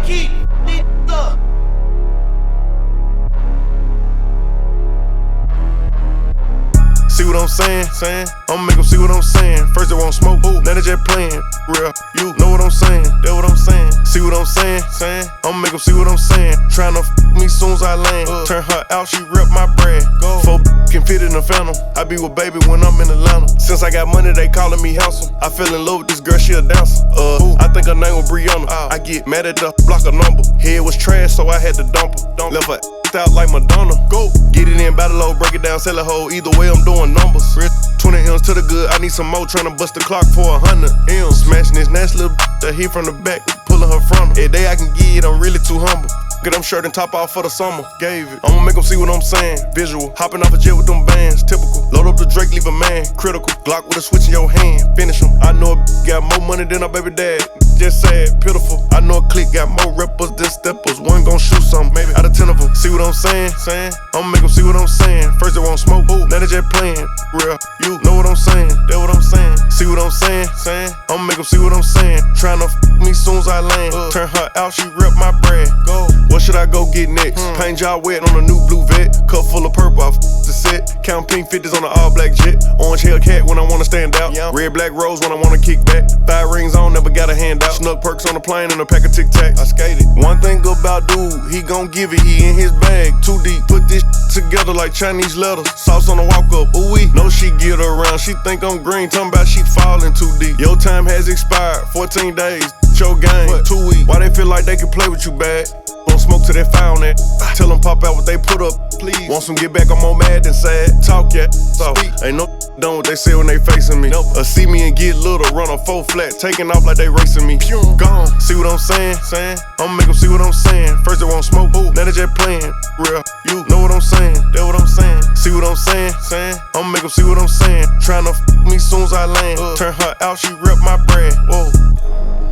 keep it up. See what I'm saying? I'ma make them see what I'm saying. First they won't smoke, now they just playing. Real, you know what I'm saying? That what I'm saying. See what I'm saying? I'ma make them see what I'm saying. Tryna me soon as I land. Turn her out, she rep my brand. Four can fit in the phantom. I be with baby when I'm in Atlanta. Since I got money, they calling me handsome. I fell in love with this girl, she a dancer. I think her name was Brianna. I get mad at the block a number. Head was trash, so I had to dump her. Left her out like Madonna. Go get it in, battle low, break it down, sell a hoe. Either way, I'm doing numbers. 20 M's to the good, I need some more. Tryna bust the clock for 100 M's. Smashing this nasty little that hit from the back, pulling her from her. Every day I can get it, I'm really too humble. Get them shirt and top off for the summer. Gave it. I'ma make them see what I'm saying. Visual. Hopping off a jet with them bands. Typical. Load up the Drake, leave a man. Critical. Glock with a switch in your hand. Finish him. I know a got more money than our baby dad. Just sad, pitiful. I know a clique got more rappers than steppers. One gon' shoot something, maybe out of 10 of them. See what I'm saying? I'ma make them see what I'm saying. First they won't smoke, now they just playing. Real, you know what I'm saying? That what I'm saying. See what I'm saying? I'ma make them see what I'm saying. Tryna me soon as I land. Turn her out, she rep my brand. Go. What should I go get next? Paint job wet on a new blue vet. Cup full of purple off the set. Count pink 50s on an all black jet. Orange Hellcat when I wanna stand out. Red black rose when I wanna kick back. Thigh rings on, never got a hand out. Snuck perks on the plane and a pack of Tic Tacs. I skated. One thing about dude, he gon' give it. He in his bag, too deep. Put this together like Chinese letters. Sauce on the walk up. Ooh wee. No, she get around. She think I'm green. Talking about she falling too deep. Your time has expired. 14 days. Your game. 2 weeks. Why they feel like they can play with you bad? Won't smoke till they found that. Tell them pop out what they put up, please. Want some get back, I'm more mad than sad. Talk yet, so ain't no done what they say when they facing me. Or see me and get little, run a 4 flat, taking off like they racing me. Gone, see what I'm saying? I'ma make them see what I'm saying. First they won't smoke, now they just playing. Real, you know what I'm saying? That what I'm saying. See what I'm saying? I'ma make them see what I'm saying. Tryna me soon as I land. Turn her out, she rep my brand. Whoa.